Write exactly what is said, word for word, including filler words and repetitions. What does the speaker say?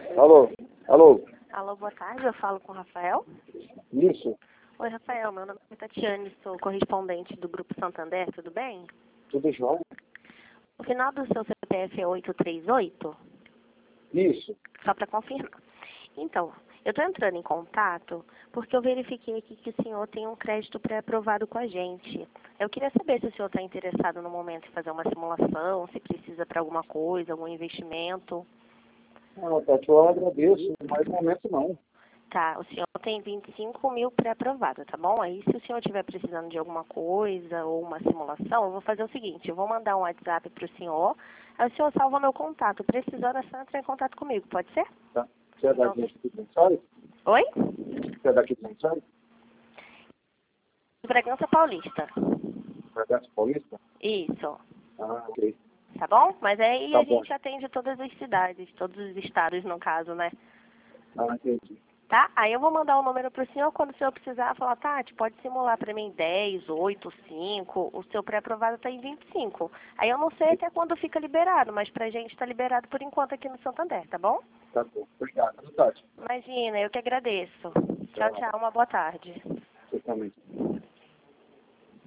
Alô? Alô? Alô, boa tarde, eu falo com o Rafael. Isso? Oi, Rafael, meu nome é Tatiane, sou correspondente do Grupo Santander, tudo bem? Tudo jóia? O final do seu C P F é oito três oito? Isso. Só para confirmar. Então, eu estou entrando em contato porque eu verifiquei aqui que o senhor tem um crédito pré-aprovado com a gente. Eu queria saber se o senhor está interessado no momento em fazer uma simulação, se precisa para alguma coisa, algum investimento. Ah, Tati, eu agradeço, mas no momento não. Tá, o senhor tem vinte e cinco mil pré-aprovado, tá bom? Aí, se o senhor estiver precisando de alguma coisa ou uma simulação, eu vou fazer o seguinte, eu vou mandar um WhatsApp para o senhor, aí o senhor salva meu contato. Precisando, é só entrar em contato comigo, pode ser? Tá. Você é Então, daqui de Pensório? Oi? Você é daqui de Pensório? Bragança Paulista. Bragança Paulista? Isso. Ah, ok. Tá bom? Mas aí Tá a bom. gente atende todas as cidades, todos os estados, no caso, né? Ah, entendi. Tá? Aí eu vou mandar o número pro senhor, quando o senhor precisar, falar, Tati, pode simular para mim dez, oito, cinco, o seu pré-aprovado está em vinte e cinco. Aí eu não sei até quando fica liberado, mas pra gente tá liberado por enquanto aqui no Santander, tá bom? Tá bom. Obrigado, Tati. Imagina, eu que agradeço. Tchau, tchau, uma boa tarde. Você também.